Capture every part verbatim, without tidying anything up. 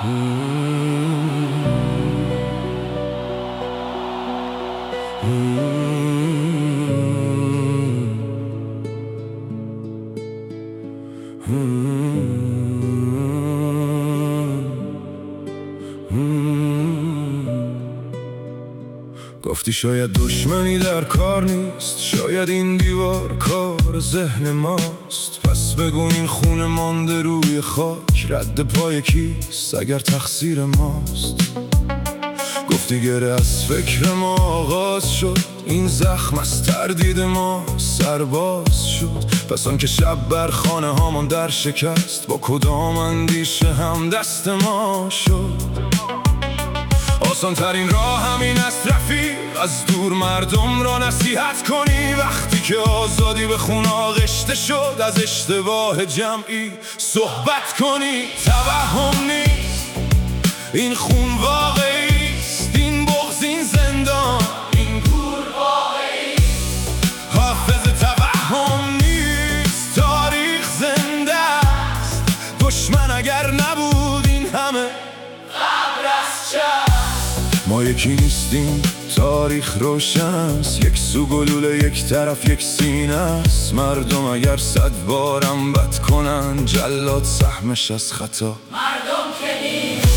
گفتی شاید دشمنی در کار نیست، شاید این دیوار کار ذهن ماست. پس بگو این خون مانده روی خاک رد پای کیست اگر تقصیر ماست؟ گفتی گره از فکر ما آغاز شد، این زخم از تردید ما سرباز شد. پس آن که شب بر خانه هامان در شکست، با کدام اندیشه هم دست ما شد. آسان ترین راه همین است رفیق، از دور مردم را نصیحت کنی. وقتی که آزادی به خون آغشته شد، از اشتباه جمعی صحبت کنی. توهم نیست این خون واقعی است، این بغض این زندان این گور واقعی است. حافظ توهم نیست، تاریخ زنده است. دشمن اگر نبود این همه قبر از چه؟ ما یکی نیستیم، تاریخ روشن است. یک سو گلوله یک طرف یک سینه است. مردم اگر صد بارم بد کنن، جلاد سهمش از خطا مردم که نیست.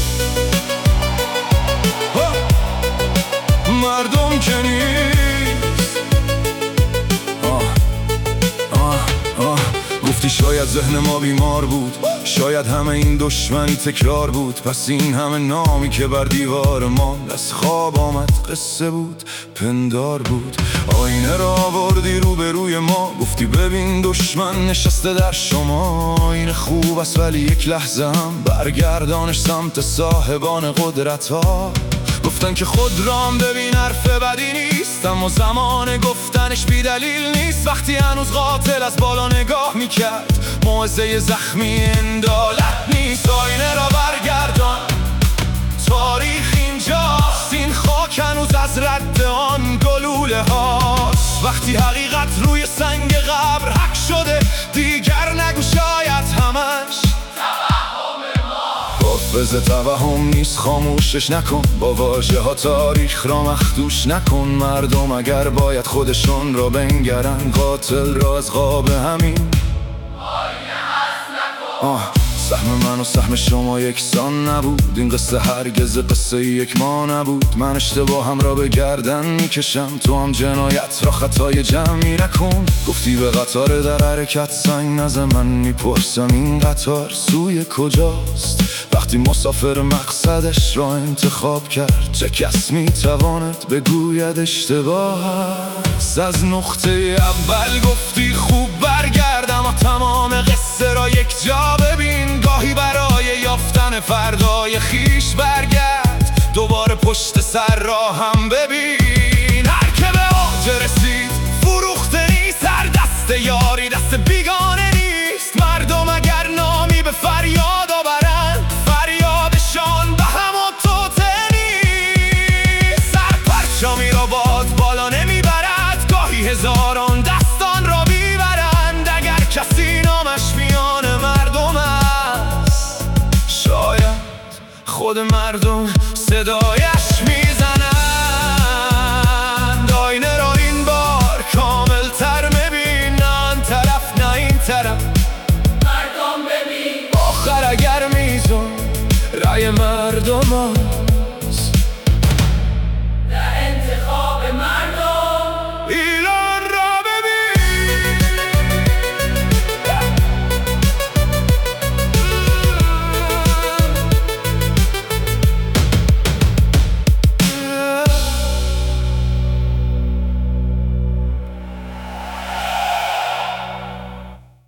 مردم که نیست. آه آه آه گفتی شاید ذهن ما بیمار بود، شاید همه این دشمنی تکرار بود. پس این همه نامی که بر دیوار ما از خواب آمد قصه بود، پندار بود. آینه را آوردی رو به روی ما، گفتی ببین دشمن نشسته در شما. این خوب است ولی یک لحظه هم برگردانش سمت صاحبان قدرت ها. گفتن که خود رام ببین حرف بدی نیست، اما زمان گفتنش بی دلیل نیست. وقتی هنوز قاتل از بالا نگاه میکرد، موعظه زخمی اندالت نیست. آینه را برگردان، تاریخ اینجاست. این خاک هنوز از رد آن گلوله هاست. وقتی حقیقت روی سنگ قبر حک شده، دیگر نگو شاید همش حافظ توهم نیست، خاموشش نکن. با واژه ها تاریخ را مخدوش نکن. مردم اگر باید خودشون را بنگرن، قاتل را از قاب همین آینه هست نکن. آه سهم من و سهم شما یکسان نبود، این قصه هرگز قصه یک ما نبود. من اشتباهم را به گردن میکشم، تو هم جنایت را خطای جمعی نکن. گفتی به قطار در حرکت سنگ نزن، من میپرسم این قطار سوی کجاست؟ وقتی مسافر مقصدش را انتخاب کرد، چه کس میتواند بگوید اشتباه است؟ از نقطه اول گفتی خوب برگرد، اما تمام قصه را یک جا ببین. گاهی برای یافتن فردای خیش برگرد، دوباره پشت سر را هم ببین. هر که به اوج رسید فروخته نیست، هر دست یاری دست بیگانه نیست. مردم اگر نامی به فریاد آورند، فریادشان به همون توته نیست. سر پرچمی را باد بالا نمیبرد، گاهی هزاران دستان را بیبرند. اگر کسی نامش میان مردم است، شاید خود مردم صدایش میزنند. آینه را این بار کامل تر ببین، نه آن طرف نه این طرف. مردم ببین آخر اگر میزون رای مردم